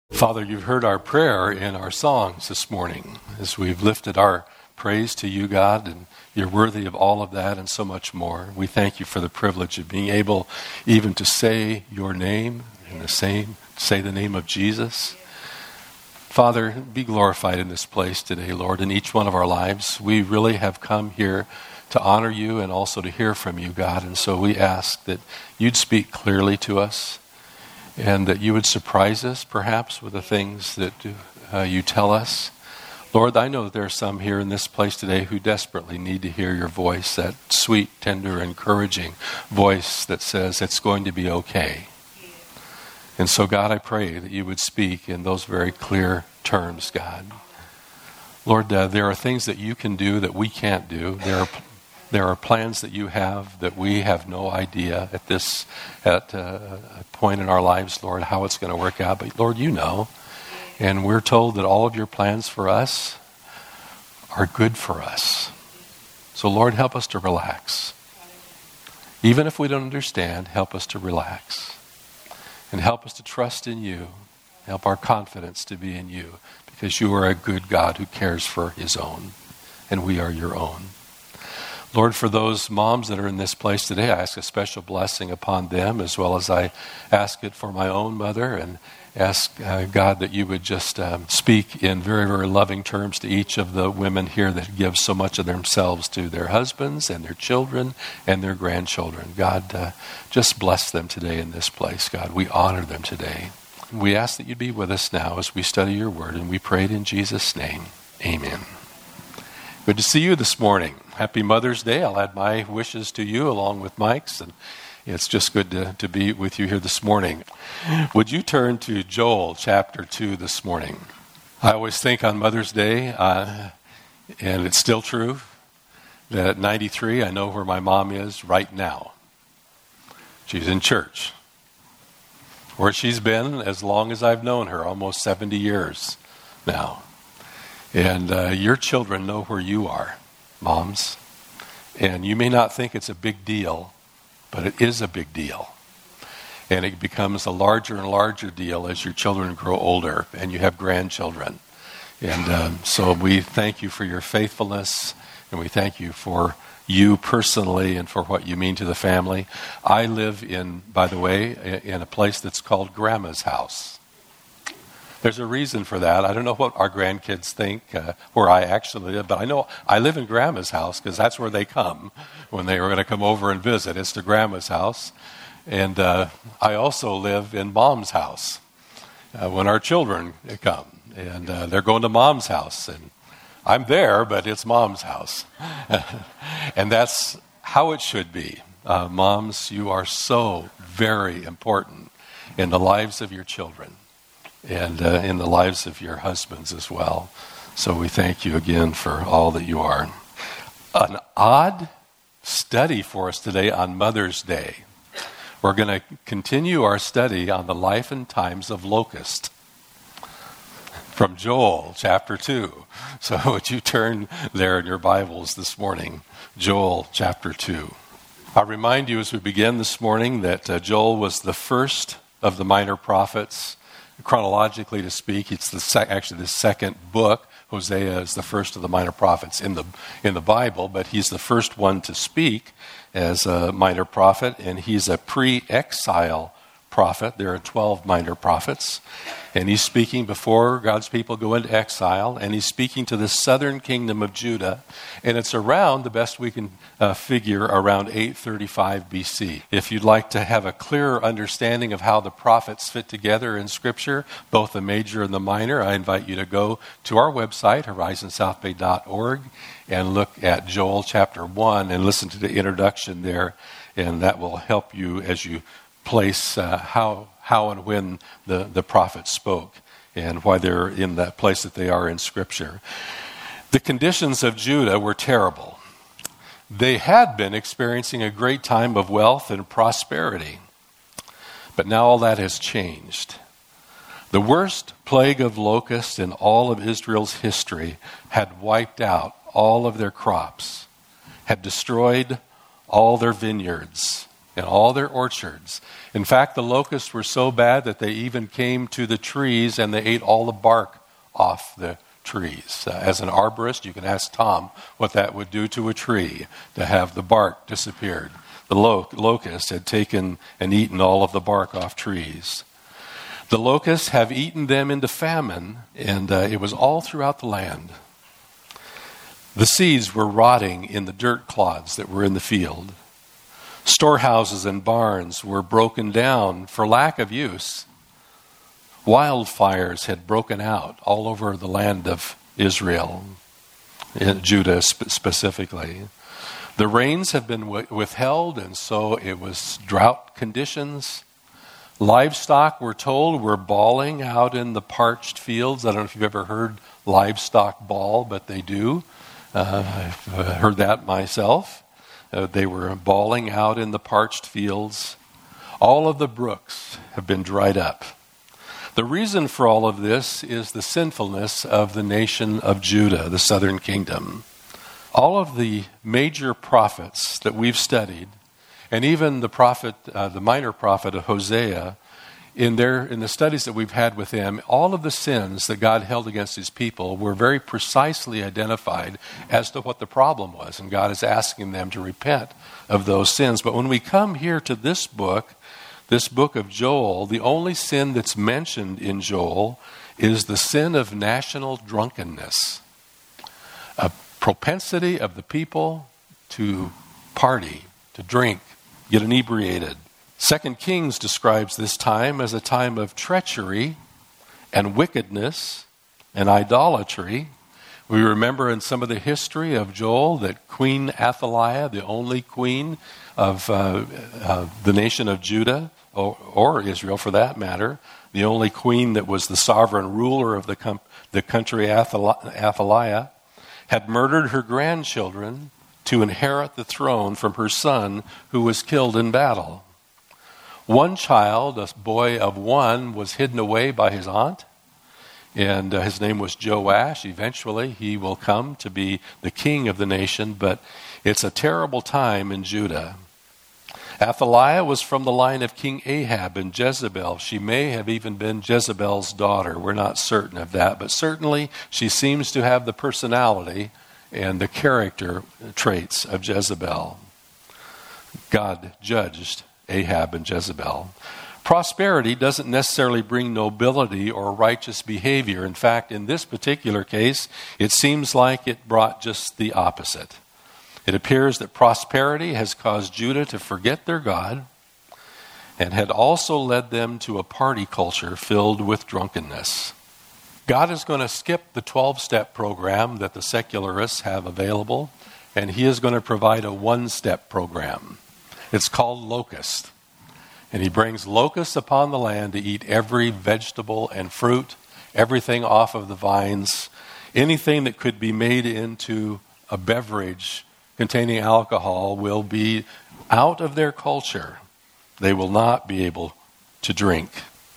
Father, you've heard our prayer in our songs this morning as we've lifted our praise to you, God, and you're worthy of all of that and so much more. We thank you for the privilege of being able even to say your name and say the name of Jesus. Father, be glorified in this place today, Lord, in each one of our lives. We really have come here to honor you and also to hear from you, God, and so we ask that you'd speak clearly to us and that you would surprise us, perhaps, with the things that you tell us. Lord, I know that there are some here in this place today who desperately need to hear your voice, that sweet, tender, encouraging voice that says it's going to be okay. And so, God, I pray that you would speak in those very clear terms, God. Lord, there are things that you can do that we can't do. There are plans that you have that we have no idea at a point in our lives, Lord, how it's going to work out. But Lord, you know. And we're told that all of your plans for us are good for us. So Lord, help us to relax. Even if we don't understand, help us to relax. And help us to trust in you. Help our confidence to be in you. Because you are a good God who cares for his own. And we are your own. Lord, for those moms that are in this place today, I ask a special blessing upon them, as well as I ask it for my own mother, and ask, God, that you would just speak in very, very loving terms to each of the women here that give so much of themselves to their husbands and their children and their grandchildren. God, just bless them today in this place. God, we honor them today. We ask that you'd be with us now as we study your word, and we pray it in Jesus' name. Amen. Good to see you this morning. Happy Mother's Day. I'll add my wishes to you along with Mike's, and it's just good to be with you here this morning. Would you turn to Joel chapter 2 this morning? I always think on Mother's Day, and it's still true, that at 93 I know where my mom is right now. She's in church, where she's been as long as I've known her, almost 70 years now. And your children know where you are, moms. And you may not think it's a big deal, but it is a big deal. And it becomes a larger and larger deal as your children grow older and you have grandchildren. And so we thank you for your faithfulness, and we thank you for you personally and for what you mean to the family. I live by the way, in a place that's called Grandma's house. There's a reason for that. I don't know what our grandkids think where I actually live, but I know I live in Grandma's house because that's where they come when they were going to come over and visit. It's to Grandma's house. And I also live in Mom's house when our children come. And they're going to Mom's house. And I'm there, but it's Mom's house. And that's how it should be. Moms, you are so very important in the lives of your children. And in the lives of your husbands as well. So we thank you again for all that you are. An odd study for us today on Mother's Day. We're going to continue our study on the life and times of Locust from Joel chapter 2. So would you turn there in your Bibles this morning, Joel chapter 2. I'll remind you as we begin this morning that Joel was the first of the minor prophets. Chronologically to speak, it's actually the second book. Hosea is the first of the minor prophets in the Bible, but he's the first one to speak as a minor prophet, and he's a pre-exile prophet. There are 12 minor prophets, and he's speaking before God's people go into exile, and he's speaking to the southern kingdom of Judah, and it's around, the best we can figure, around 835 BC. If you'd like to have a clearer understanding of how the prophets fit together in Scripture, both the major and the minor, I invite you to go to our website, horizonsouthbay.org, and look at Joel chapter 1 and listen to the introduction there, and that will help you as you place how and when the prophets spoke and why they're in that place that they are in Scripture. The conditions of Judah were terrible. They had been experiencing a great time of wealth and prosperity, but now all that has changed. The worst plague of locusts in all of Israel's history had wiped out all of their crops, had destroyed all their vineyards, and all their orchards. In fact, the locusts were so bad that they even came to the trees and they ate all the bark off the trees. As an arborist, you can ask Tom what that would do to a tree to have the bark disappeared. The locust had taken and eaten all of the bark off trees. The locusts have eaten them into famine, and it was all throughout the land. The seeds were rotting in the dirt clods that were in the field. Storehouses and barns were broken down for lack of use. Wildfires had broken out all over the land of Israel, in Judah specifically. The rains have been withheld, and so it was drought conditions. Livestock, we're told, were bawling out in the parched fields. I don't know if you've ever heard livestock bawl, but they do. I've heard that myself. They were bawling out in the parched fields. All of the brooks have been dried up. The reason for all of this is the sinfulness of the nation of Judah, the southern kingdom. All of the major prophets that we've studied, and even the minor prophet of Hosea, in the studies that we've had with them, all of the sins that God held against his people were very precisely identified as to what the problem was. And God is asking them to repent of those sins. But when we come here to this book of Joel, the only sin that's mentioned in Joel is the sin of national drunkenness, a propensity of the people to party, to drink, get inebriated. 2 Kings describes this time as a time of treachery and wickedness and idolatry. We remember in some of the history of Joel that Queen Athaliah, the only queen of the nation of Judah, or Israel for that matter, the only queen that was the sovereign ruler of the country, Athaliah, had murdered her grandchildren to inherit the throne from her son who was killed in battle. One child, a boy of 1, was hidden away by his aunt, and his name was Joash. Eventually, he will come to be the king of the nation, but it's a terrible time in Judah. Athaliah was from the line of King Ahab and Jezebel. She may have even been Jezebel's daughter. We're not certain of that, but certainly she seems to have the personality and the character traits of Jezebel. God judged Ahab and Jezebel. Prosperity doesn't necessarily bring nobility or righteous behavior. In fact, in this particular case, it seems like it brought just the opposite. It appears that prosperity has caused Judah to forget their God and had also led them to a party culture filled with drunkenness. God is going to skip the 12-step program that the secularists have available, and he is going to provide a one-step program. It's called locust. And he brings locusts upon the land to eat every vegetable and fruit, everything off of the vines, anything that could be made into a beverage containing alcohol will be out of their culture. They will not be able to drink.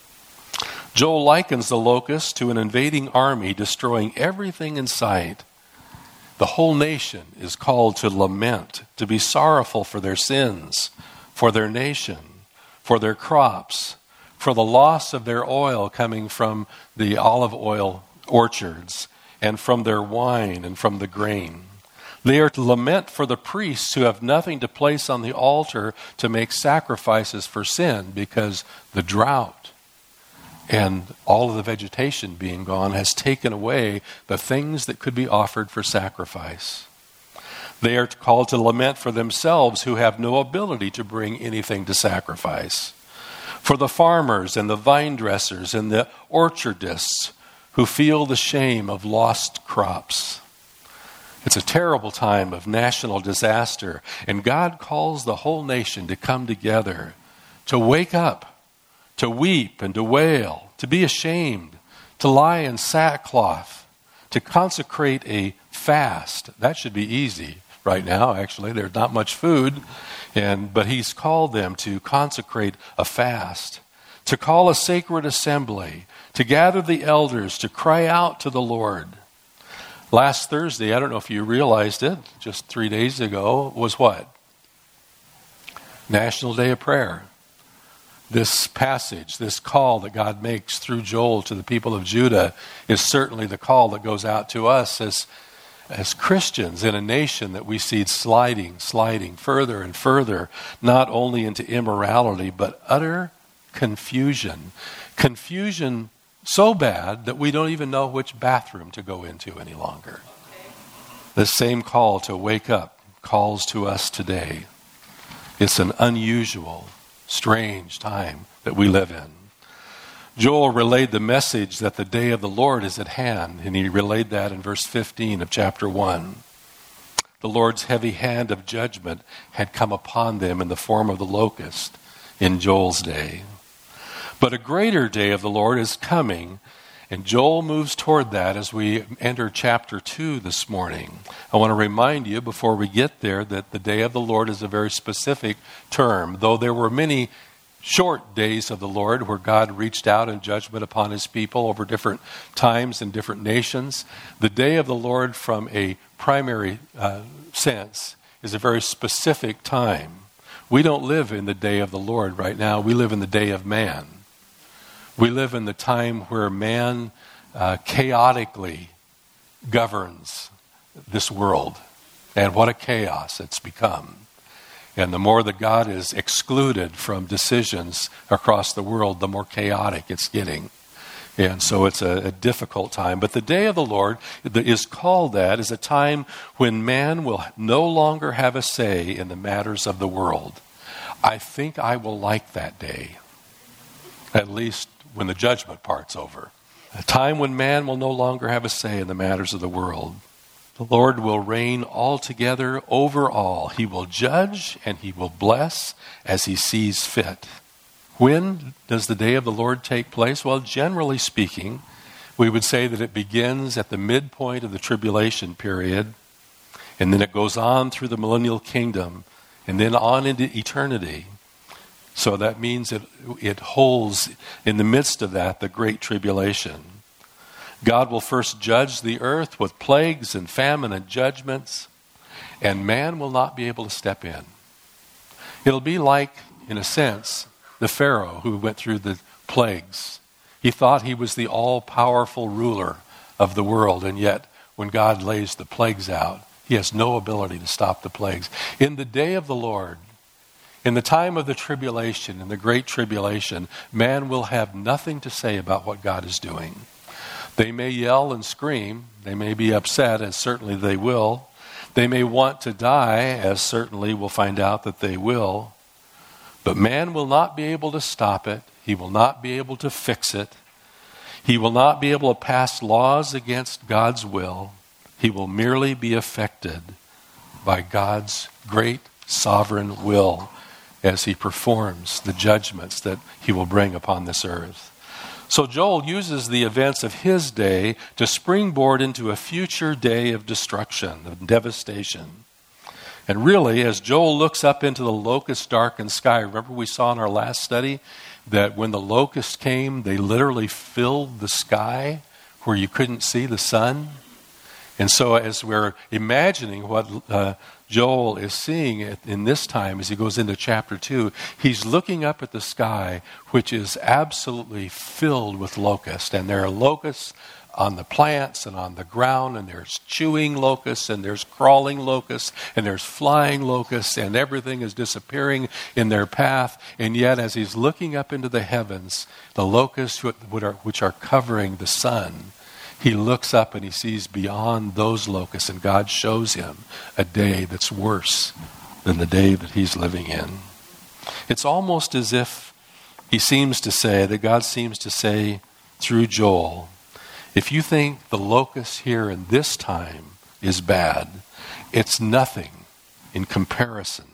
Joel likens the locust to an invading army destroying everything in sight. The whole nation is called to lament, to be sorrowful for their sins, for their nation, for their crops, for the loss of their oil coming from the olive oil orchards, and from their wine and from the grain. They are to lament for the priests who have nothing to place on the altar to make sacrifices for sin, because the drought and all of the vegetation being gone has taken away the things that could be offered for sacrifice. They are called to lament for themselves who have no ability to bring anything to sacrifice. For the farmers and the vine dressers and the orchardists who feel the shame of lost crops. It's a terrible time of national disaster, and God calls the whole nation to come together, to wake up, to weep and to wail, to be ashamed, to lie in sackcloth, to consecrate a fast. That should be easy right now, actually. There's not much food, but he's called them to consecrate a fast, to call a sacred assembly, to gather the elders, to cry out to the Lord. Last Thursday, I don't know if you realized it, just 3 days ago, was what? National Day of Prayer. This passage, this call that God makes through Joel to the people of Judah is certainly the call that goes out to us as Christians in a nation that we see sliding further and further, not only into immorality, but utter confusion. Confusion so bad that we don't even know which bathroom to go into any longer. This same call to wake up calls to us today. It's an unusual, strange time that we live in. Joel relayed the message that the day of the Lord is at hand, and he relayed that in verse 15 of chapter 1. The Lord's heavy hand of judgment had come upon them in the form of the locust in Joel's day. But a greater day of the Lord is coming, and Joel moves toward that as we enter chapter 2 this morning. I want to remind you before we get there that the day of the Lord is a very specific term. Though there were many short days of the Lord where God reached out in judgment upon his people over different times and different nations, the day of the Lord from a primary sense is a very specific time. We don't live in the day of the Lord right now. We live in the day of man. We live in the time where man chaotically governs this world. And what a chaos it's become. And the more that God is excluded from decisions across the world, the more chaotic it's getting. And so it's a difficult time. But the day of the Lord is called that is a time when man will no longer have a say in the matters of the world. I think I will like that day, at least when the judgment part's over. A time when man will no longer have a say in the matters of the world. The Lord will reign altogether over all. He will judge and he will bless as he sees fit. When does the day of the Lord take place? Well, generally speaking, we would say that it begins at the midpoint of the tribulation period, and then it goes on through the millennial kingdom, and then on into eternity. So that means it holds in the midst of that the great tribulation. God will first judge the earth with plagues and famine and judgments, and man will not be able to step in. It'll be like, in a sense, the Pharaoh who went through the plagues. He thought he was the all-powerful ruler of the world, and yet when God lays the plagues out, he has no ability to stop the plagues. In the day of the Lord, in the time of the tribulation, in the great tribulation, man will have nothing to say about what God is doing. They may yell and scream. They may be upset, as certainly they will. They may want to die, as certainly we'll find out that they will. But man will not be able to stop it. He will not be able to fix it. He will not be able to pass laws against God's will. He will merely be affected by God's great sovereign will as he performs the judgments that he will bring upon this earth. So Joel uses the events of his day to springboard into a future day of destruction, of devastation. And really, as Joel looks up into the locust-darkened sky, remember we saw in our last study that when the locusts came, they literally filled the sky where you couldn't see the sun. And so as we're imagining what Joel is seeing in this time as he goes into chapter 2, he's looking up at the sky, which is absolutely filled with locusts. And there are locusts on the plants and on the ground, and there's chewing locusts, and there's crawling locusts, and there's flying locusts, and everything is disappearing in their path. And yet, as he's looking up into the heavens, the locusts which are covering the sun, he looks up and he sees beyond those locusts, and God shows him a day that's worse than the day that he's living in. It's almost as if he seems to say, that God seems to say through Joel, if you think the locust here in this time is bad, it's nothing in comparison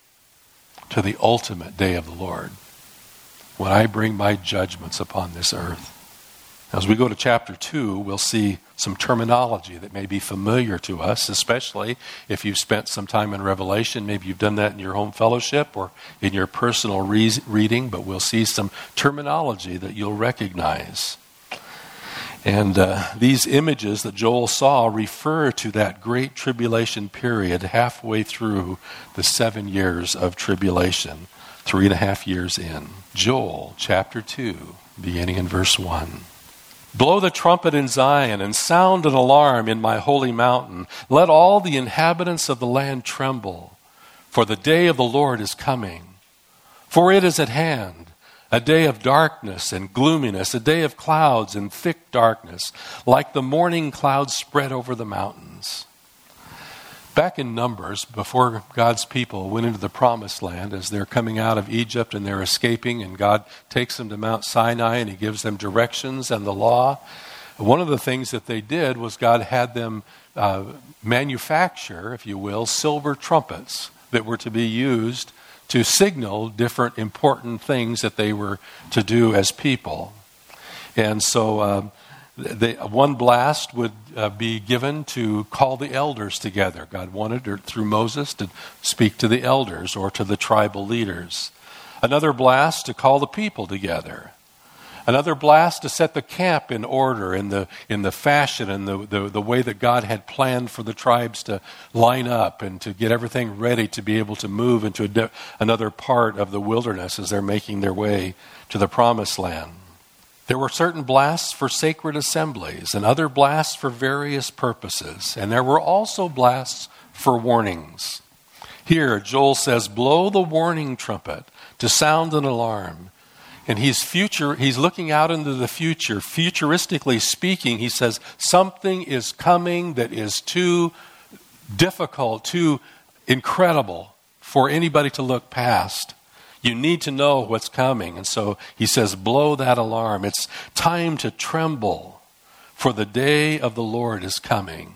to the ultimate day of the Lord, when I bring my judgments upon this earth. As we go to chapter 2, we'll see some terminology that may be familiar to us, especially if you've spent some time in Revelation. Maybe you've done that in your home fellowship or in your personal reading, but we'll see some terminology that you'll recognize. And these images that Joel saw refer to that great tribulation period halfway through the 7 years of tribulation, 3.5 years in. Joel chapter 2, beginning in verse 1. Blow the trumpet in Zion and sound an alarm in my holy mountain. Let all the inhabitants of the land tremble, for the day of the Lord is coming. For it is at hand, a day of darkness and gloominess, a day of clouds and thick darkness, like the morning clouds spread over the mountains. Back in Numbers, before God's people went into the promised land, as they're coming out of Egypt and they're escaping, and God takes them to Mount Sinai and he gives them directions and the law, one of the things that they did was God had them manufacture, if you will, silver trumpets that were to be used to signal different important things that they were to do as people. And so one blast would be given to call the elders together. God wanted, through Moses, to speak to the elders or to the tribal leaders. Another blast to call the people together. Another blast to set the camp in order in the fashion and the way that God had planned for the tribes to line up and to get everything ready to be able to move into another part of the wilderness as they're making their way to the promised land. There were certain blasts for sacred assemblies and other blasts for various purposes. And there were also blasts for warnings. Here, Joel says, blow the warning trumpet to sound an alarm. And he's looking out into the future. Futuristically speaking, he says, something is coming that is too difficult, too incredible for anybody to look past. You need to know what's coming. And so he says, blow that alarm. It's time to tremble, for the day of the Lord is coming.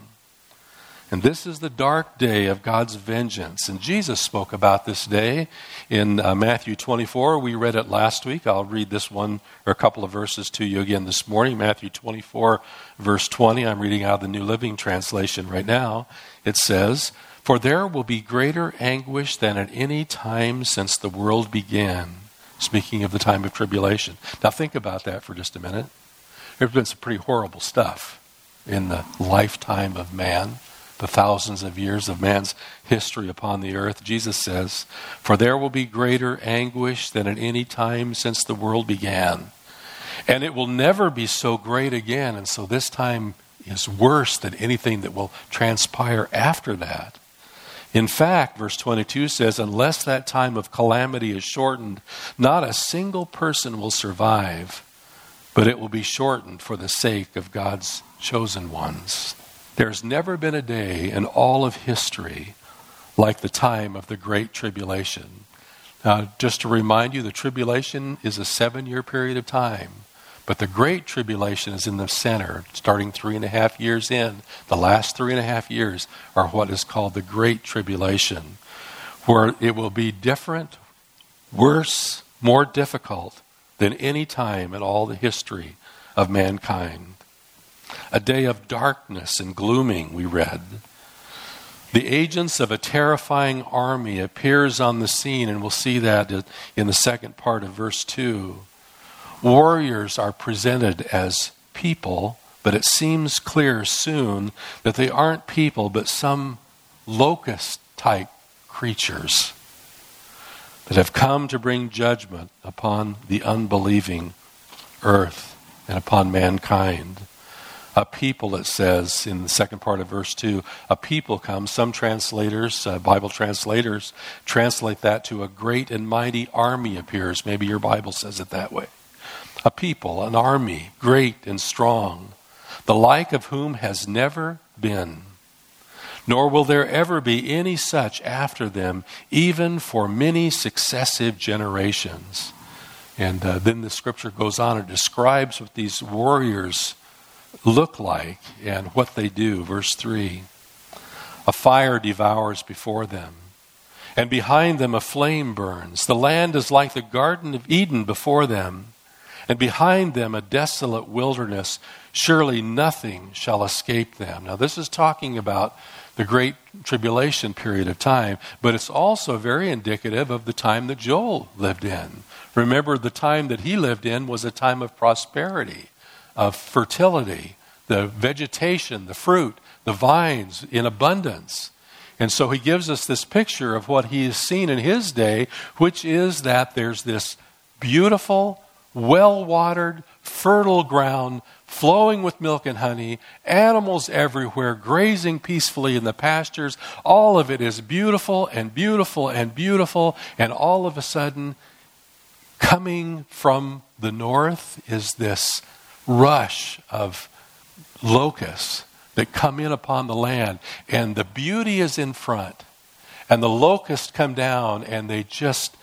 And this is the dark day of God's vengeance. And Jesus spoke about this day in Matthew 24. We read it last week. I'll read this one or a couple of verses to you again this morning. Matthew 24, verse 20. I'm reading out of the New Living Translation right now. It says, for there will be greater anguish than at any time since the world began. Speaking of the time of tribulation. Now think about that for just a minute. There's been some pretty horrible stuff in the lifetime of man. The thousands of years of man's history upon the earth. Jesus says, for there will be greater anguish than at any time since the world began. And it will never be so great again. And so this time is worse than anything that will transpire after that. In fact, verse 22 says, unless that time of calamity is shortened, not a single person will survive, but it will be shortened for the sake of God's chosen ones. There's never been a day in all of history like the time of the Great Tribulation. Now, just to remind you, the tribulation is a 7-year period of time. But the Great Tribulation is in the center, starting 3.5 years in. The last 3.5 years are what is called the Great Tribulation, where it will be different, worse, more difficult than any time in all the history of mankind. A day of darkness and glooming, we read. The agents of a terrifying army appears on the scene, and we'll see that in the second part of verse 2. Warriors are presented as people, but it seems clear soon that they aren't people, but some locust-type creatures that have come to bring judgment upon the unbelieving earth and upon mankind. A people, it says in the second part of verse 2, a people comes. Some translators, Bible translators, translate that to a great and mighty army appears. Maybe your Bible says it that way. A people, an army, great and strong, the like of whom has never been, nor will there ever be any such after them, even for many successive generations. And then the scripture goes on and describes what these warriors look like and what they do. Verse 3, a fire devours before them, and behind them a flame burns. The land is like the Garden of Eden before them, and behind them a desolate wilderness. Surely nothing shall escape them. Now this is talking about the Great Tribulation period of time, but it's also very indicative of the time that Joel lived in. Remember, the time that he lived in was a time of prosperity, of fertility, the vegetation, the fruit, the vines in abundance. And so he gives us this picture of what he has seen in his day, which is that there's this beautiful, well-watered, fertile ground flowing with milk and honey, animals everywhere, grazing peacefully in the pastures. All of it is beautiful and beautiful and beautiful. And all of a sudden, coming from the north is this rush of locusts that come in upon the land. And the beauty is in front. And the locusts come down and they just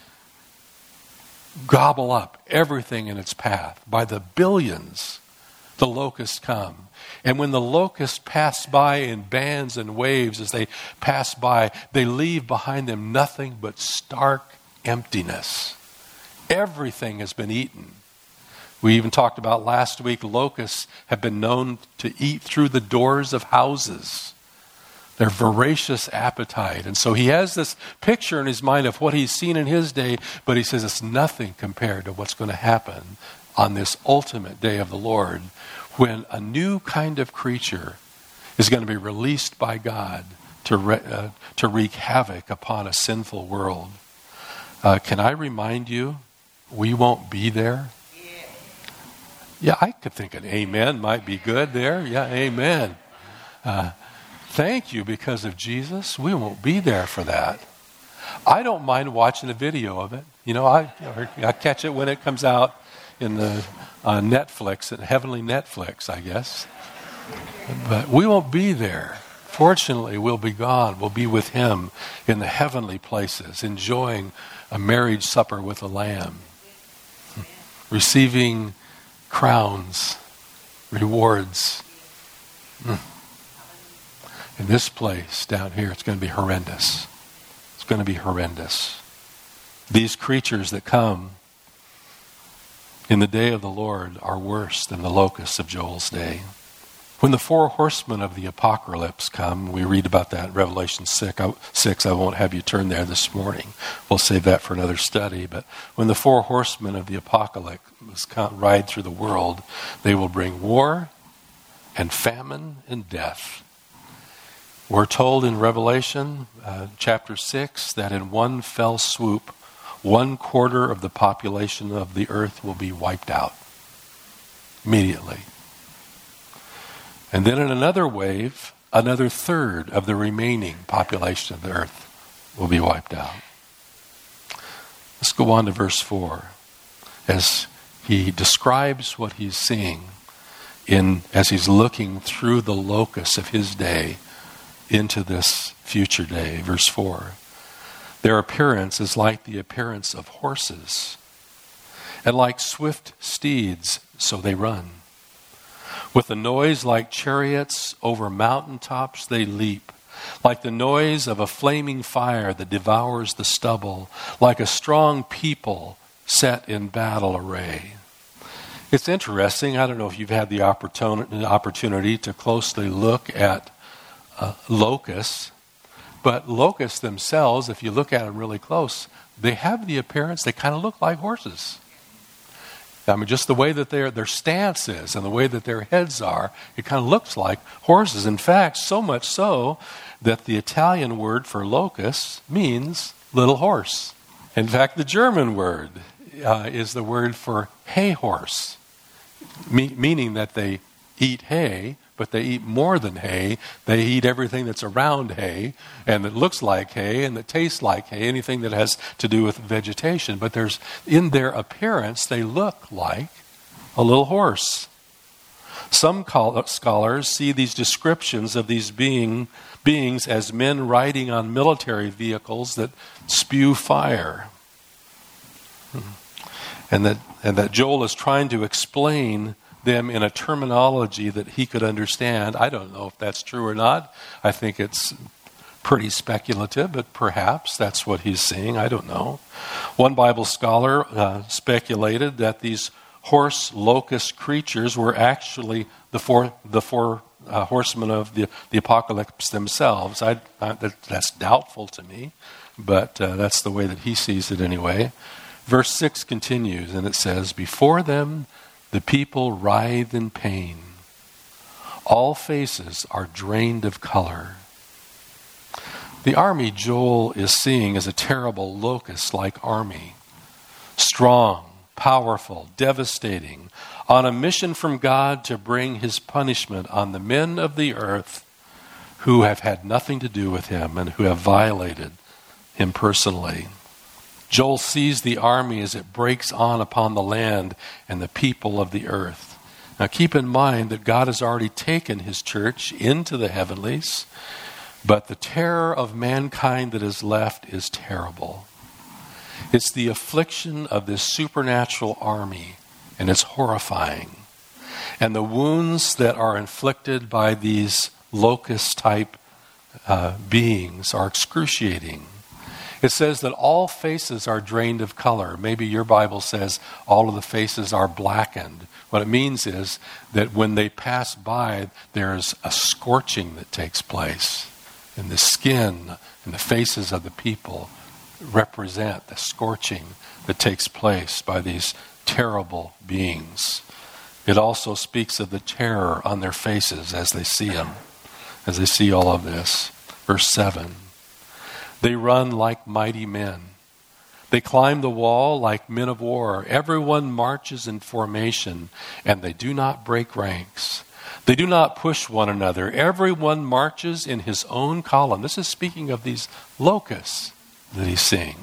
gobble up everything in its path. By the billions, the locusts come. And when the locusts pass by in bands and waves as they pass by, they leave behind them nothing but stark emptiness. Everything has been eaten. We even talked about last week, locusts have been known to eat through the doors of houses. Their voracious appetite. And so he has this picture in his mind of what he's seen in his day, but he says it's nothing compared to what's going to happen on this ultimate day of the Lord, when a new kind of creature is going to be released by God to wreak havoc upon a sinful world. Can I remind you, we won't be there? Yeah, I could think an amen might be good there. Yeah, amen. Thank you, because of Jesus, we won't be there for that. I don't mind watching a video of it. You know, I catch it when it comes out in the Netflix, heavenly Netflix, I guess. But we won't be there. Fortunately, we'll be gone. We'll be with him in the heavenly places, enjoying a marriage supper with the Lamb, receiving crowns, rewards. In this place down here, it's going to be horrendous. It's going to be horrendous. These creatures that come in the day of the Lord are worse than the locusts of Joel's day. When the 4 horsemen of the apocalypse come, we read about that in Revelation 6. I won't have you turn there this morning. We'll save that for another study. But when the 4 horsemen of the apocalypse ride through the world, they will bring war and famine and death. We're told in Revelation chapter 6 that in one fell swoop, 1/4 of the population of the earth will be wiped out immediately. And then in another wave, another 1/3 of the remaining population of the earth will be wiped out. Let's go on to verse 4 as he describes what he's seeing as he's looking through the locusts of his day into this future day. Verse 4. Their appearance is like the appearance of horses, and like swift steeds, so they run. With a noise like chariots over mountaintops they leap, like the noise of a flaming fire that devours the stubble, like a strong people set in battle array. It's interesting. I don't know if you've had the opportunity to closely look at locusts, but locusts themselves, if you look at them really close, they have the appearance, they kind of look like horses. I mean, just the way that their stance is and the way that their heads are, it kind of looks like horses. In fact, so much so that the Italian word for locust means little horse. In fact, the German word is the word for hay horse, meaning that they eat hay, but they eat more than hay. They eat everything that's around hay and that looks like hay and that tastes like hay, anything that has to do with vegetation. But in their appearance, they look like a little horse. Some scholars see these descriptions of these beings as men riding on military vehicles that spew fire. And that Joel is trying to explain them in a terminology that he could understand. I don't know if that's true or not. I think it's pretty speculative, but perhaps that's what he's seeing. I don't know. One Bible scholar speculated that these horse locust creatures were actually the four horsemen of the apocalypse themselves. That's doubtful to me, but that's the way that he sees it anyway. Verse 6 continues, and it says, before them The people writhe in pain. All faces are drained of color. The army Joel is seeing is a terrible locust-like army. Strong, powerful, devastating, on a mission from God to bring his punishment on the men of the earth who have had nothing to do with him and who have violated him personally. Joel sees the army as it breaks on upon the land and the people of the earth. Now keep in mind that God has already taken his church into the heavenlies, but the terror of mankind that is left is terrible. It's the affliction of this supernatural army, and it's horrifying. And the wounds that are inflicted by these locust-type beings are excruciating. It says that all faces are drained of color. Maybe your Bible says all of the faces are blackened. What it means is that when they pass by, there's a scorching that takes place. And the skin and the faces of the people represent the scorching that takes place by these terrible beings. It also speaks of the terror on their faces as they see them, as they see all of this. Verse 7. They run like mighty men. They climb the wall like men of war. Everyone marches in formation, and they do not break ranks. They do not push one another. Everyone marches in his own column. This is speaking of these locusts that he's seeing.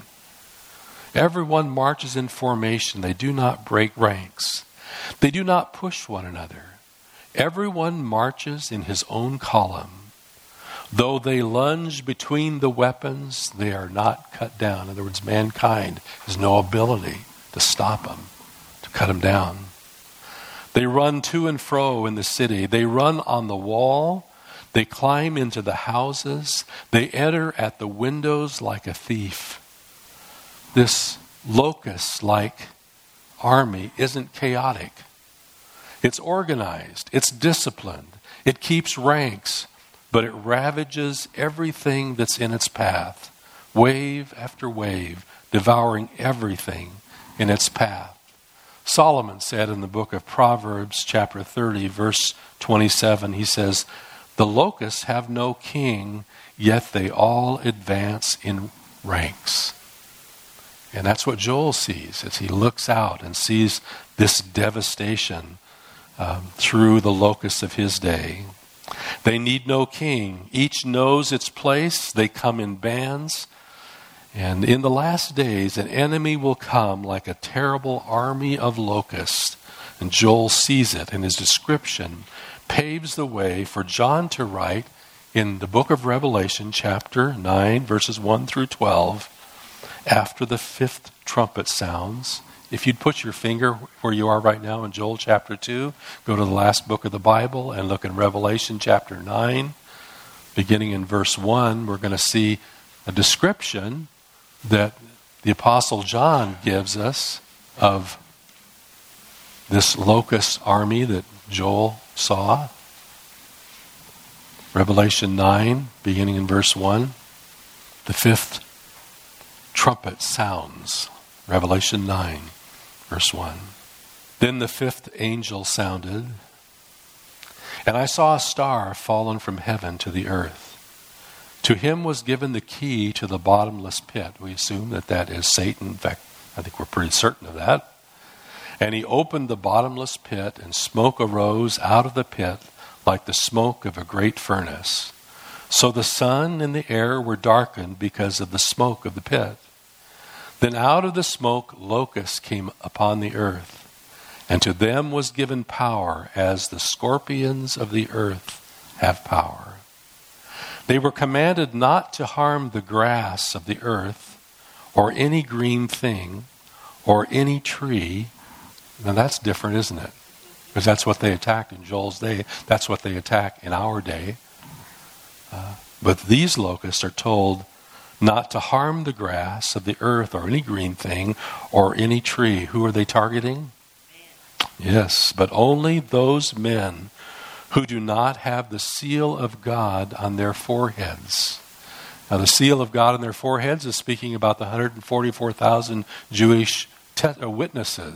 Everyone marches in formation. They do not break ranks. They do not push one another. Everyone marches in his own column. Though they lunge between the weapons, they are not cut down. In other words, mankind has no ability to stop them, to cut them down. They run to and fro in the city. They run on the wall. They climb into the houses. They enter at the windows like a thief. This locust-like army isn't chaotic. It's organized. It's disciplined. It keeps ranks. But it ravages everything that's in its path, wave after wave, devouring everything in its path. Solomon said in the book of Proverbs, chapter 30, verse 27, he says, "The locusts have no king, yet they all advance in ranks." And that's what Joel sees as he looks out and sees this devastation through the locusts of his day. They need no king. Each knows its place. They come in bands. And in the last days, an enemy will come like a terrible army of locusts. And Joel sees it, and his description paves the way for John to write in the book of Revelation, chapter 9, verses 1 through 12, after the fifth trumpet sounds. If you'd put your finger where you are right now in Joel chapter 2, go to the last book of the Bible and look in Revelation chapter 9. Beginning in verse 1, we're going to see a description that the Apostle John gives us of this locust army that Joel saw. Revelation 9, beginning in verse 1. The fifth trumpet sounds. Revelation 9, verse 1. Then the fifth angel sounded, and I saw a star fallen from heaven to the earth. To him was given the key to the bottomless pit. We assume that that is Satan. In fact, I think we're pretty certain of that. And he opened the bottomless pit, and smoke arose out of the pit like the smoke of a great furnace. So the sun and the air were darkened because of the smoke of the pit. Then out of the smoke locusts came upon the earth, and to them was given power as the scorpions of the earth have power. They were commanded not to harm the grass of the earth, or any green thing, or any tree. Now that's different, isn't it? Because that's what they attacked in Joel's day. That's what they attack in our day. But these locusts are told not to harm the grass of the earth or any green thing or any tree. Who are they targeting? Yes, but only those men who do not have the seal of God on their foreheads. Now the seal of God on their foreheads is speaking about the 144,000 Jewish witnesses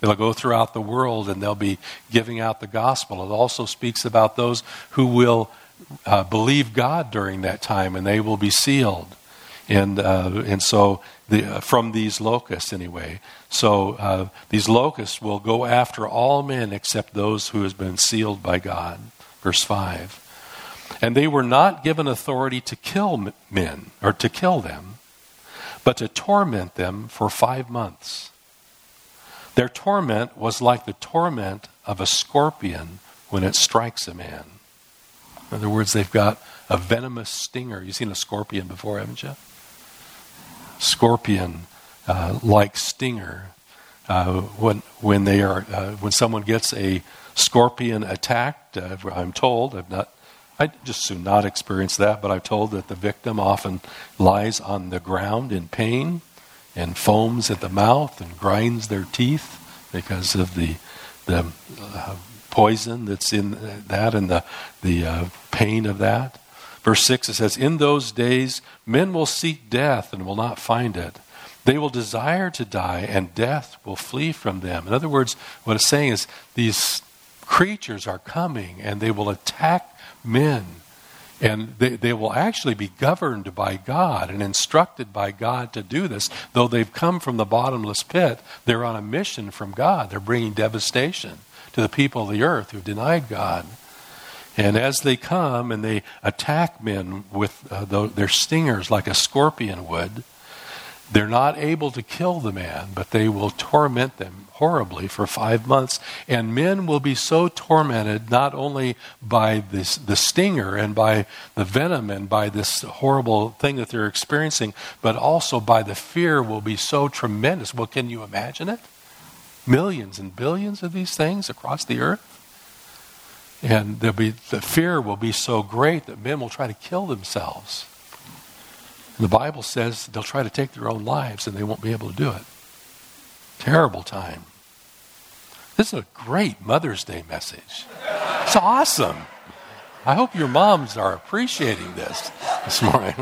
They'll go throughout the world and they'll be giving out the gospel. It also speaks about those who will believe God during that time, and they will be sealed. And so from these locusts anyway. So these locusts will go after all men except those who have been sealed by God. Verse 5. And they were not given authority to kill men, or to kill them, but to torment them for 5 months. Their torment was like the torment of a scorpion when it strikes a man. In other words, they've got a venomous stinger. You've seen a scorpion before, haven't you? Scorpion like stinger. When someone gets a scorpion attacked, I'm told, I just soon not experience that, but I'm told that the victim often lies on the ground in pain and foams at the mouth and grinds their teeth because of the poison that's in that and the pain of that. Verse 6, it says, in those days men will seek death and will not find it. They will desire to die, and death will flee from them. In other words, what it's saying is these creatures are coming, and they will attack men. And they will actually be governed by God and instructed by God to do this. Though they've come from the bottomless pit, they're on a mission from God. They're bringing devastation to the people of the earth who've denied God. And as they come and they attack men with their stingers like a scorpion would, they're not able to kill the man, but they will torment them horribly for 5 months. And men will be so tormented not only by the stinger and by the venom and by this horrible thing that they're experiencing, but also by the fear will be so tremendous. Well, can you imagine it? Millions and billions of these things across the earth. And the fear will be so great that men will try to kill themselves. The Bible says they'll try to take their own lives and they won't be able to do it. Terrible time. This is a great Mother's Day message. It's awesome. I hope your moms are appreciating this morning.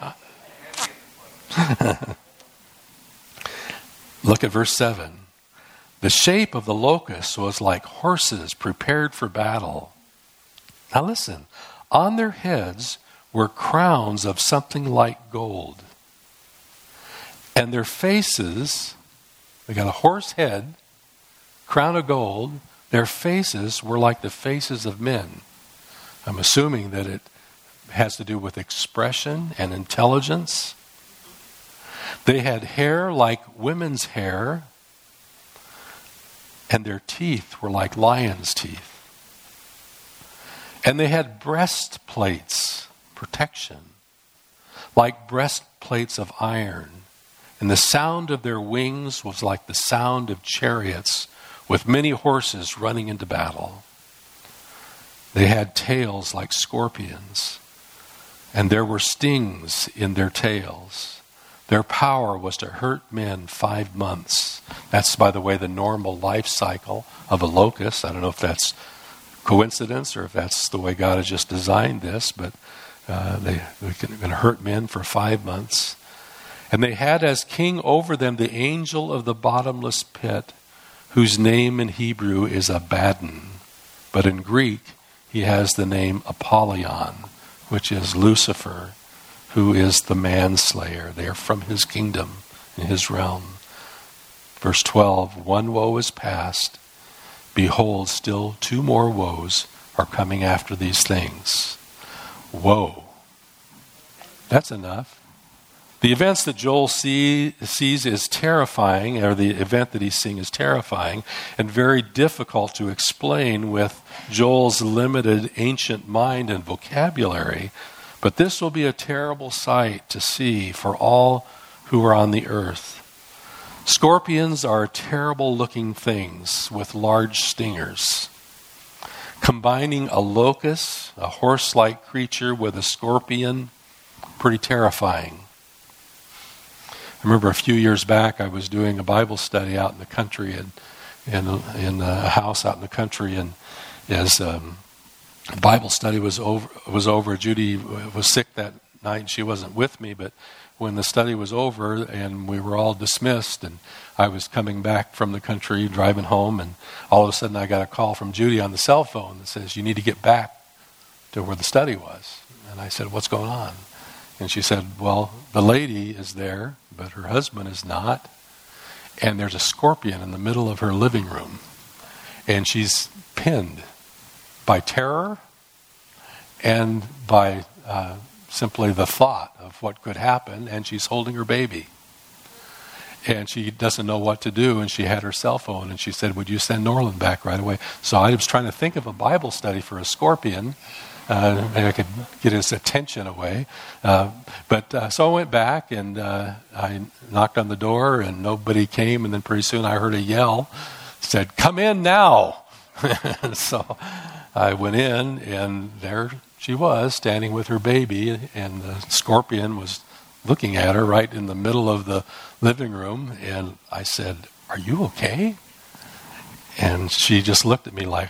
Look at verse 7. The shape of the locust was like horses prepared for battle. Now listen, on their heads were crowns of something like gold. And their faces, they got a horse head, crown of gold, their faces were like the faces of men. I'm assuming that it has to do with expression and intelligence. They had hair like women's hair, and their teeth were like lions' teeth. And they had breastplates, protection, like breastplates of iron. And the sound of their wings was like the sound of chariots with many horses running into battle. They had tails like scorpions, and there were stings in their tails. Their power was to hurt men 5 months. That's, by the way, the normal life cycle of a locust. I don't know if that's coincidence or if that's the way God has just designed this, but they can hurt men for 5 months. And they had as king over them the angel of the bottomless pit, whose name in Hebrew is Abaddon, but in Greek he has the name Apollyon, which is Lucifer, who is the manslayer. They are from his kingdom, in his realm. Verse 12, one woe is past. Behold, still 2 more woes are coming after these things. Woe. That's enough. The events that Joel sees is terrifying, or the event that he's seeing is terrifying and very difficult to explain with Joel's limited ancient mind and vocabulary. But this will be a terrible sight to see for all who are on the earth. Scorpions are terrible looking things with large stingers. Combining a locust, a horse-like creature, with a scorpion, pretty terrifying. I remember a few years back I was doing a Bible study out in the country, in a house out in the country, and as Bible study was over. Judy was sick that night and she wasn't with me, but when the study was over and we were all dismissed, and I was coming back from the country, driving home, and all of a sudden I got a call from Judy on the cell phone that says, "You need to get back to where the study was." And I said, "What's going on?" And she said, "Well, the lady is there, but her husband is not. And there's a scorpion in the middle of her living room. And she's pinned by terror and by simply the thought of what could happen. And she's holding her baby. And she doesn't know what to do. And she had her cell phone. And she said, 'Would you send Norland back right away?' So I was trying to think of a Bible study for a scorpion. Maybe I could get his attention away. So I went back and I knocked on the door and nobody came. And then pretty soon I heard a yell, said, 'Come in now.' So I went in and there she was standing with her baby, and the scorpion was looking at her right in the middle of the living room. And I said, 'Are you okay?' And she just looked at me like,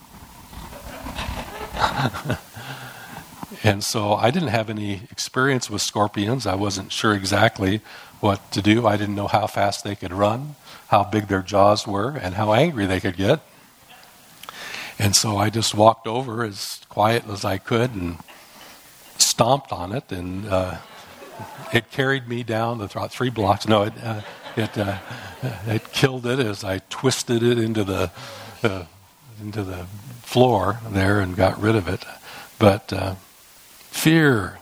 and so I didn't have any experience with scorpions. I wasn't sure exactly what to do. I didn't know how fast they could run, how big their jaws were, and how angry they could get. And so I just walked over as quiet as I could and stomped on it, and it carried me down the 3 blocks. No, it killed it as I twisted it into the floor there and got rid of it. But fear,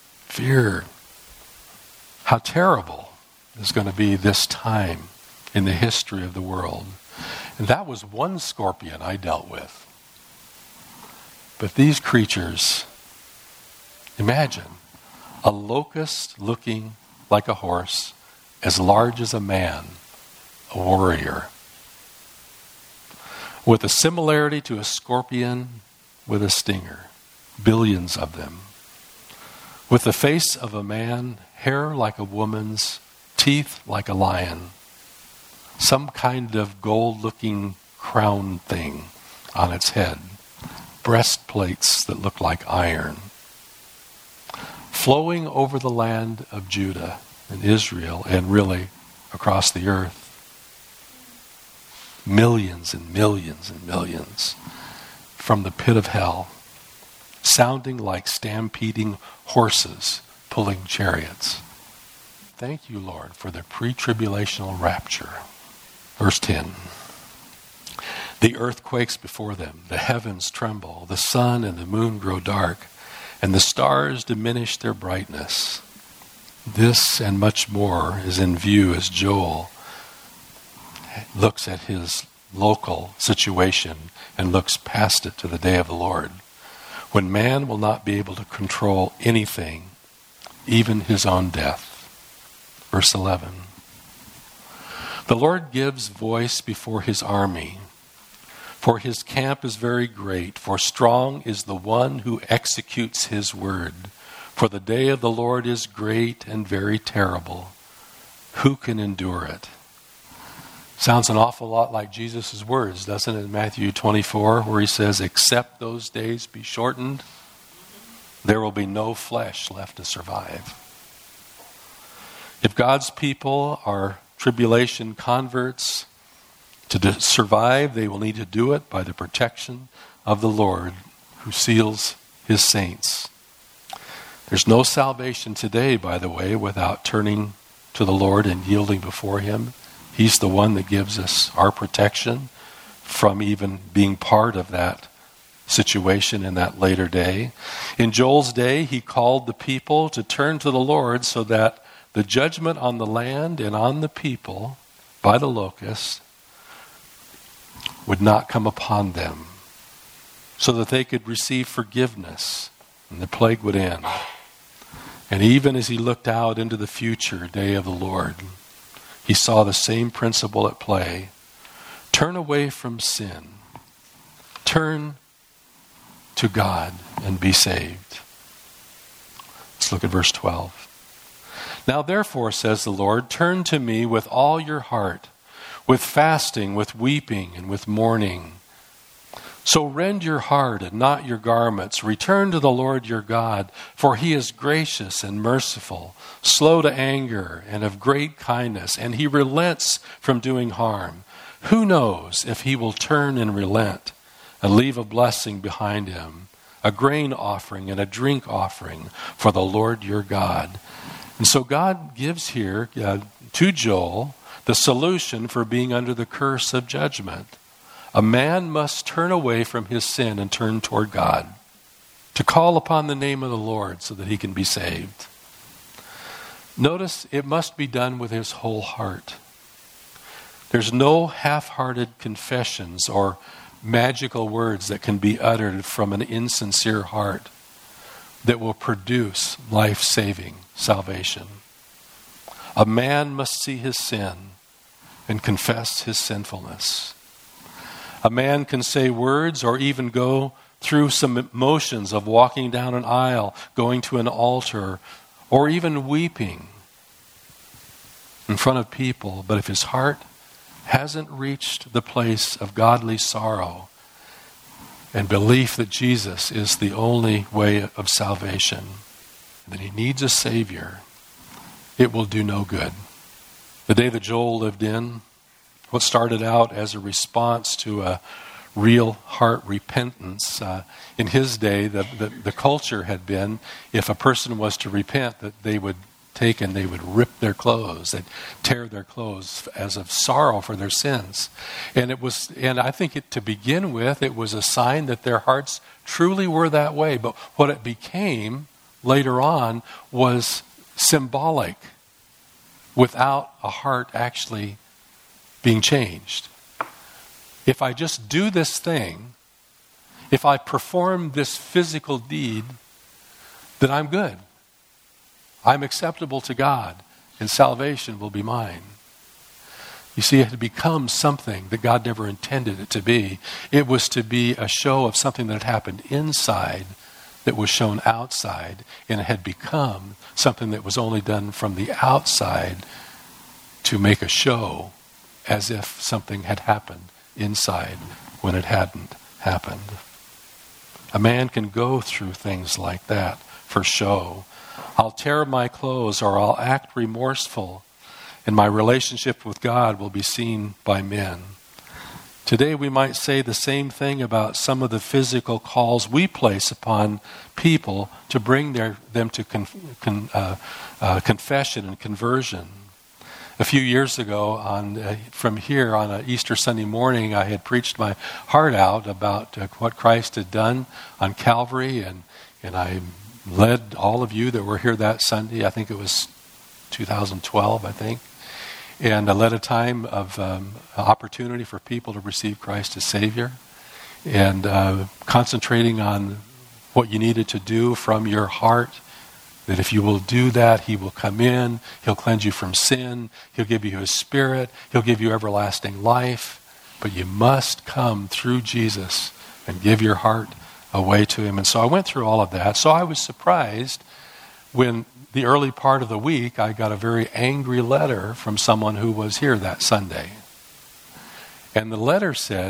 how terrible is going to be this time in the history of the world. And that was one scorpion I dealt with. But these creatures, imagine a locust looking like a horse, as large as a man, a warrior, with a similarity to a scorpion with a stinger, billions of them, with the face of a man, hair like a woman's, teeth like a lion, some kind of gold-looking crown thing on its head, breastplates that look like iron, flowing over the land of Judah and Israel and really across the earth. Millions and millions and millions from the pit of hell, sounding like stampeding horses pulling chariots. Thank you, Lord, for the pre-tribulational rapture. Verse 10. The earth quakes before them, the heavens tremble, the sun and the moon grow dark, and the stars diminish their brightness. This and much more is in view as Joel looks at his local situation and looks past it to the day of the Lord, when man will not be able to control anything, even his own death. Verse 11. The Lord gives voice before his army, for his camp is very great, for strong is the one who executes his word. For the day of the Lord is great and very terrible. Who can endure it? Sounds an awful lot like Jesus' words, doesn't it, in Matthew 24, where he says, "Except those days be shortened, there will be no flesh left to survive." If God's people are tribulation converts, to survive, they will need to do it by the protection of the Lord who seals his saints. There's no salvation today, by the way, without turning to the Lord and yielding before him. He's the one that gives us our protection from even being part of that situation in that later day. In Joel's day, he called the people to turn to the Lord so that the judgment on the land and on the people by the locusts would not come upon them, so that they could receive forgiveness and the plague would end. And even as he looked out into the future day of the Lord, he saw the same principle at play. Turn away from sin. Turn to God and be saved. Let's look at verse 12. Now therefore, says the Lord, turn to me with all your heart, with fasting, with weeping, and with mourning. So rend your heart and not your garments. Return to the Lord your God, for he is gracious and merciful, slow to anger and of great kindness, and he relents from doing harm. Who knows if he will turn and relent and leave a blessing behind him, a grain offering and a drink offering for the Lord your God. And so God gives here to Joel the solution for being under the curse of judgment. A man must turn away from his sin and turn toward God, to call upon the name of the Lord so that he can be saved. Notice it must be done with his whole heart. There's no half-hearted confessions or magical words that can be uttered from an insincere heart that will produce life-saving salvation. A man must see his sin and confess his sinfulness. A man can say words or even go through some emotions of walking down an aisle, going to an altar, or even weeping in front of people. But if his heart hasn't reached the place of godly sorrow and belief that Jesus is the only way of salvation, that he needs a Savior, it will do no good. The day that Joel lived in, what started out as a response to a real heart repentance, in his day, the culture had been, if a person was to repent, that they would take and they would rip their clothes, they'd tear their clothes as of sorrow for their sins. And I think to begin with, it was a sign that their hearts truly were that way. But what it became later on was symbolic, without a heart actually being changed. If I just do this thing, if I perform this physical deed, then I'm good. I'm acceptable to God, and salvation will be mine. You see, it had become something that God never intended it to be. It was to be a show of something that had happened inside that was shown outside, and it had become something that was only done from the outside to make a show as if something had happened inside when it hadn't happened. A man can go through things like that for show. I'll tear my clothes or I'll act remorseful, and my relationship with God will be seen by men. Today we might say the same thing about some of the physical calls we place upon people to bring them to confession and conversion. A few years ago, from here on an Easter Sunday morning, I had preached my heart out about what Christ had done on Calvary, and I led all of you that were here that Sunday. I think it was 2012, and I led a time of opportunity for people to receive Christ as Savior, and concentrating on what you needed to do from your heart. That if you will do that, he will come in, he'll cleanse you from sin, he'll give you his Spirit, he'll give you everlasting life. But you must come through Jesus and give your heart away to him. And so I went through all of that. So I was surprised when the early part of the week I got a very angry letter from someone who was here that Sunday. And the letter said,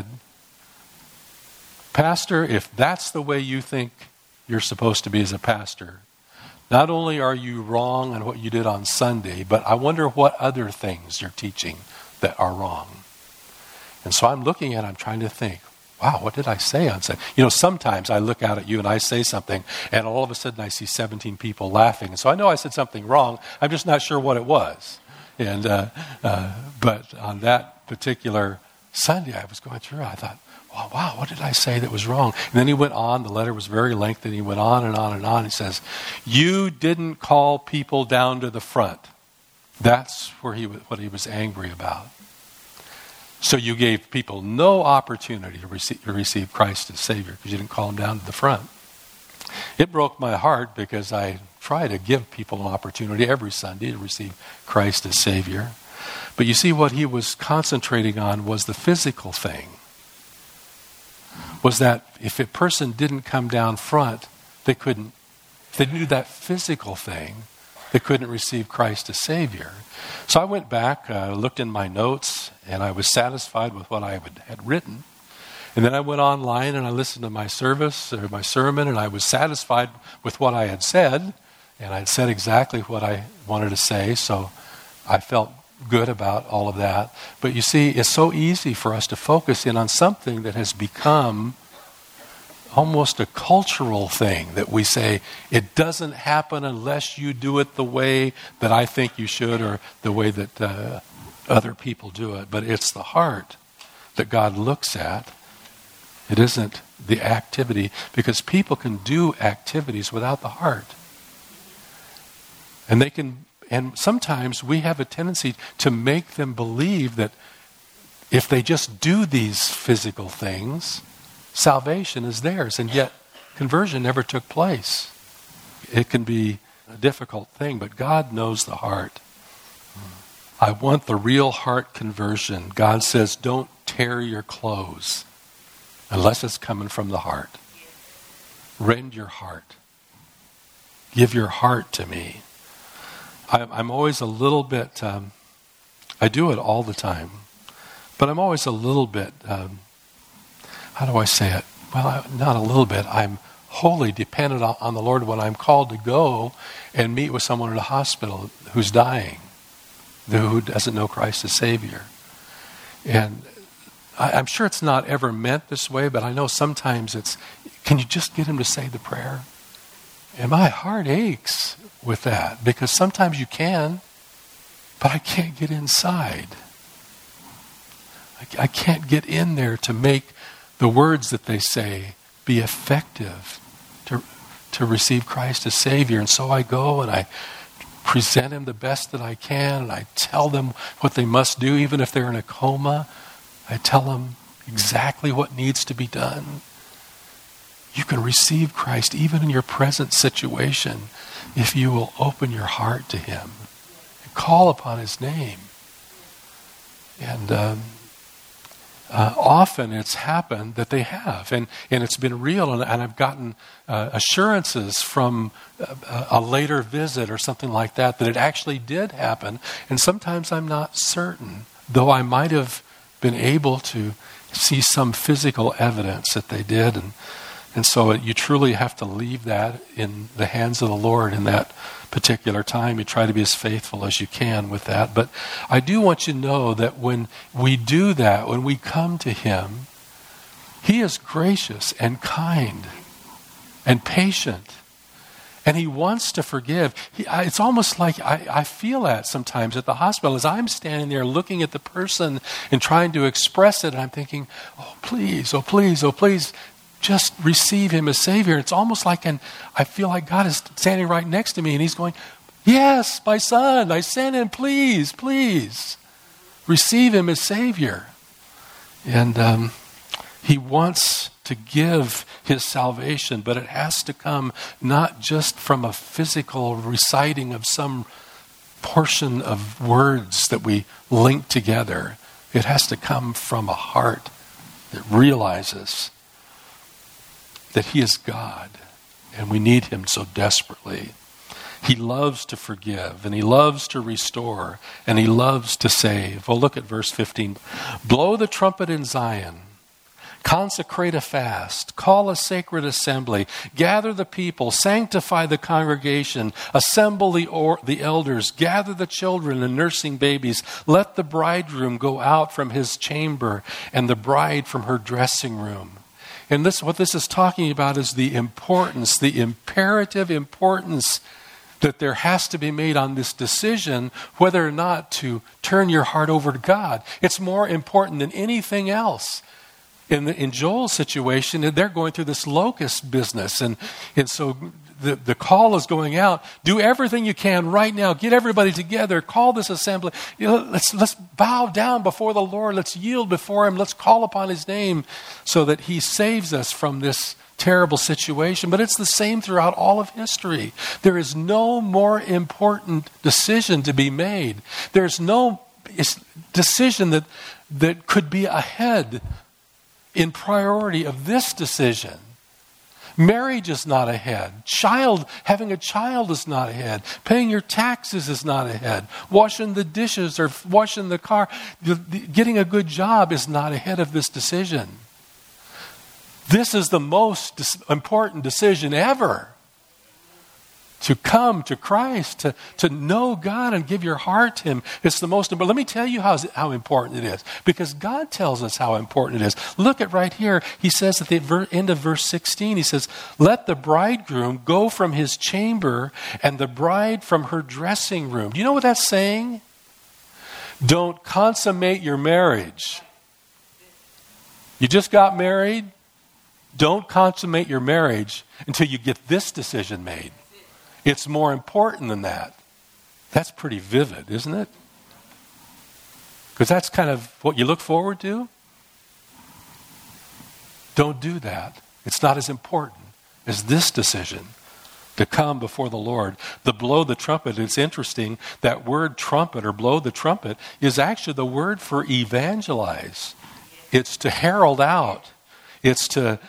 "Pastor, if that's the way you think you're supposed to be as a pastor, not only are you wrong on what you did on Sunday, but I wonder what other things you're teaching that are wrong." And so I'm looking at it, I'm trying to think, wow, what did I say on Sunday? Sometimes I look out at you and I say something, and all of a sudden I see 17 people laughing. And so I know I said something wrong. I'm just not sure what it was. And but on that particular Sunday, I was going through it. I thought, wow, what did I say that was wrong? And then he went on. The letter was very lengthy. He went on and on and on. He says, "You didn't call people down to the front." That's what he was angry about. So you gave people no opportunity to receive Christ as Savior because you didn't call them down to the front. It broke my heart because I try to give people an opportunity every Sunday to receive Christ as Savior. But you see, what he was concentrating on was the physical thing. Was that if a person didn't come down front, they couldn't. If they didn't do that physical thing, they couldn't receive Christ as Savior. So I went back, looked in my notes, and I was satisfied with what I had written. And then I went online and I listened to my service or my sermon, and I was satisfied with what I had said, and I'd said exactly what I wanted to say, so I felt good about all of that. But you see, it's so easy for us to focus in on something that has become almost a cultural thing, that we say, it doesn't happen unless you do it the way that I think you should, or the way that other people do it. But it's the heart that God looks at. It isn't the activity, because people can do activities without the heart. And sometimes we have a tendency to make them believe that if they just do these physical things, salvation is theirs, and yet conversion never took place. It can be a difficult thing, but God knows the heart. I want the real heart conversion. God says, don't tear your clothes unless it's coming from the heart. Rend your heart. Give your heart to me. I'm always a little bit, I do it all the time, but I'm always a little bit, how do I say it? Well, not a little bit. I'm wholly dependent on the Lord when I'm called to go and meet with someone in a hospital who's dying, who doesn't know Christ as Savior. And I'm sure it's not ever meant this way, but I know sometimes it's, can you just get him to say the prayer? And my heart aches with that, because sometimes you can, but I can't get inside. I can't get in there to make the words that they say be effective to receive Christ as Savior. And so I go and I present him the best that I can, and I tell them what they must do, even if they're in a coma. I tell them exactly what needs to be done. You can receive Christ even in your present situation if you will open your heart to him and call upon his name. And often it's happened that they have, and it's been real, and I've gotten assurances from a later visit or something like that it actually did happen. And sometimes I'm not certain, though I might have been able to see some physical evidence that they did. And so you truly have to leave that in the hands of the Lord in that particular time. You try to be as faithful as you can with that. But I do want you to know that when we do that, when we come to him, he is gracious and kind and patient. And he wants to forgive. It's almost like I feel that sometimes at the hospital as I'm standing there looking at the person and trying to express it. And I'm thinking, oh, please, oh, please, oh, please. Just receive him as Savior. It's almost like I feel like God is standing right next to me and he's going, yes, my son, I sent him, please, please. Receive him as Savior. And he wants to give his salvation, but it has to come not just from a physical reciting of some portion of words that we link together. It has to come from a heart that realizes that he is God, and we need him so desperately. He loves to forgive, and he loves to restore, and he loves to save. Well, look at verse 15. Blow the trumpet in Zion. Consecrate a fast. Call a sacred assembly. Gather the people. Sanctify the congregation. Assemble the elders. Gather the children and nursing babies. Let the bridegroom go out from his chamber, and the bride from her dressing room. And what this is talking about is the importance, the imperative importance that there has to be made on this decision whether or not to turn your heart over to God. It's more important than anything else. In Joel's situation, they're going through this locust business. And so the call is going out. Do everything you can right now. Get everybody together. Call this assembly. Let's bow down before the Lord. Let's yield before him. Let's call upon his name so that he saves us from this terrible situation. But it's the same throughout all of history. There is no more important decision to be made. There's no decision that could be ahead in priority of this decision. Marriage is not ahead. Having a child is not ahead. Paying your taxes is not ahead. Washing the dishes or washing the car, getting a good job is not ahead of this decision. This is the most important decision ever. To come to Christ, to know God and give your heart to Him. It's the most important. Let me tell you how important it is. Because God tells us how important it is. Look at right here. He says at the end of verse 16, He says, let the bridegroom go from his chamber and the bride from her dressing room. Do you know what that's saying? Don't consummate your marriage. You just got married. Don't consummate your marriage until you get this decision made. It's more important than that. That's pretty vivid, isn't it? Because that's kind of what you look forward to. Don't do that. It's not as important as this decision to come before the Lord. The blow the trumpet, it's interesting, that word trumpet or blow the trumpet is actually the word for evangelize. It's to herald out. It's to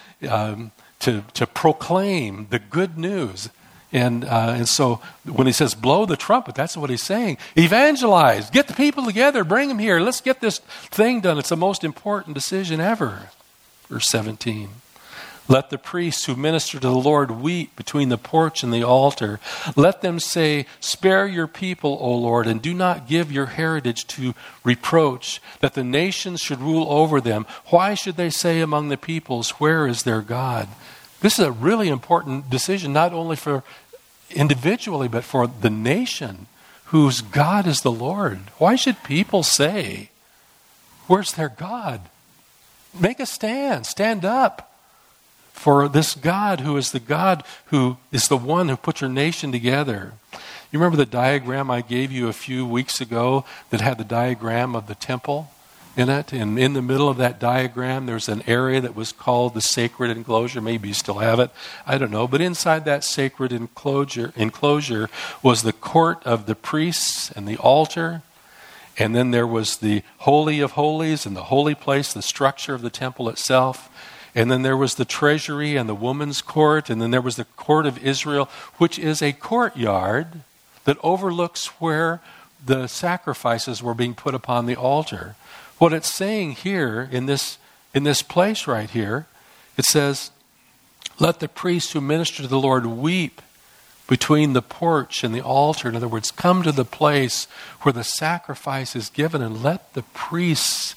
proclaim the good news. And so when he says blow the trumpet, that's what he's saying. Evangelize. Get the people together. Bring them here. Let's get this thing done. It's the most important decision ever. Verse 17. Let the priests who minister to the Lord weep between the porch and the altar. Let them say, spare your people, O Lord, and do not give your heritage to reproach, that the nations should rule over them. Why should they say among the peoples, where is their God? This is a really important decision, not only for individually, but for the nation whose God is the Lord. Why should people say, where's their God? Make a stand. Stand up for this God who is the God who is the one who put your nation together. You remember the diagram I gave you a few weeks ago that had the diagram of the temple in it? And in the middle of that diagram, there's an area that was called the sacred enclosure. Maybe you still have it. I don't know. But inside that sacred enclosure was the court of the priests and the altar. And then there was the Holy of Holies and the holy place, the structure of the temple itself. And then there was the treasury and the woman's court. And then there was the court of Israel, which is a courtyard that overlooks where the sacrifices were being put upon the altar. What it's saying here in this place right here, it says, let the priests who minister to the Lord weep between the porch and the altar. In other words, come to the place where the sacrifice is given and let the priests,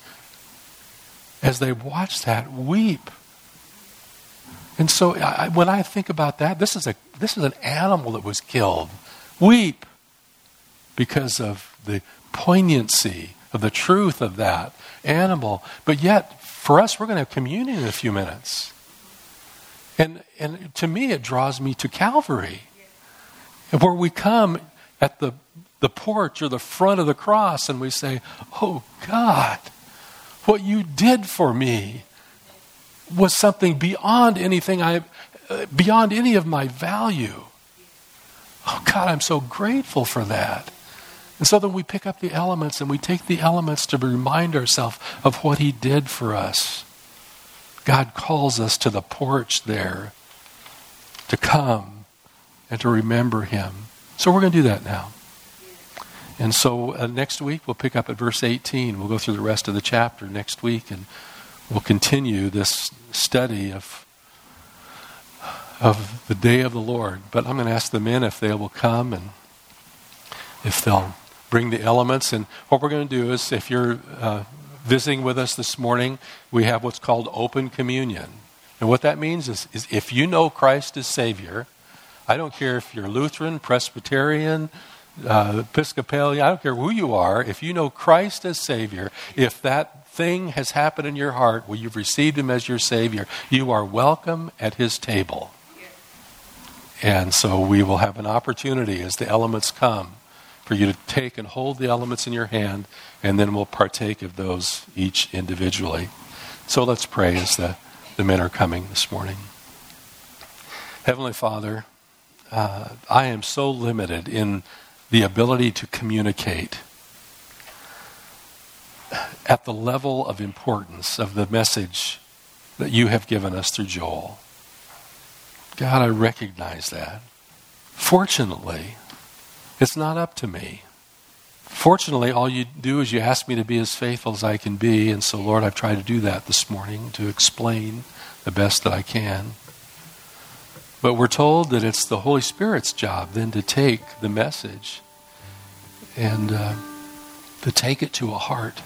as they watch that, weep. And so when I think about that, this is an animal that was killed. Weep because of the poignancy of the truth of that animal. But yet, for us, we're going to have communion in a few minutes. And to me, it draws me to Calvary, where we come at the porch or the front of the cross and we say, oh God, what you did for me was something beyond beyond any of my value. Oh God, I'm so grateful for that. And so then we pick up the elements and we take the elements to remind ourselves of what He did for us. God calls us to the porch there to come and to remember Him. So we're going to do that now. And so next week we'll pick up at verse 18. We'll go through the rest of the chapter next week and we'll continue this study of the day of the Lord. But I'm going to ask the men if they will come and if they'll bring the elements. And what we're going to do is, if you're visiting with us this morning, we have what's called open communion. And what that means is if you know Christ as Savior, I don't care if you're Lutheran, Presbyterian, Episcopalian, I don't care who you are, if you know Christ as Savior, if that thing has happened in your heart where you've received Him as your Savior, you are welcome at His table. And so we will have an opportunity as the elements come for you to take and hold the elements in your hand, and then we'll partake of those each individually. So let's pray as the men are coming this morning. Heavenly Father, I am so limited in the ability to communicate at the level of importance of the message that you have given us through Joel. God, I recognize that. Fortunately, it's not up to me. Fortunately, all you do is you ask me to be as faithful as I can be, and so, Lord, I've tried to do that this morning, to explain the best that I can. But we're told that it's the Holy Spirit's job then to take the message and to take it to a heart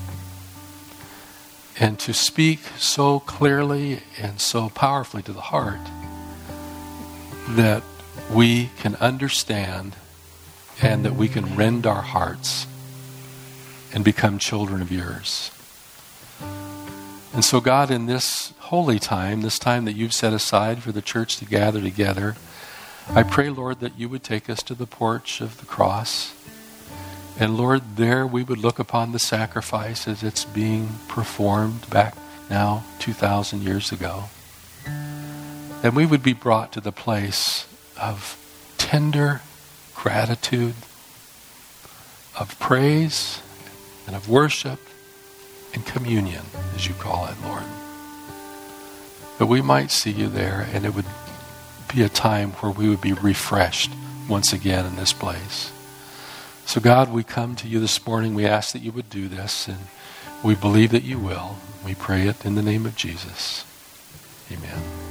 and to speak so clearly and so powerfully to the heart that we can understand and that we can rend our hearts and become children of yours. And so, God, in this holy time, this time that you've set aside for the church to gather together, I pray, Lord, that you would take us to the porch of the cross. And Lord, there we would look upon the sacrifice as it's being performed back now 2,000 years ago. And we would be brought to the place of tender gratitude, of praise, and of worship, and communion, as you call it, Lord. That we might see you there, and it would be a time where we would be refreshed once again in this place. So God, we come to you this morning. We ask that you would do this, and we believe that you will. We pray it in the name of Jesus. Amen.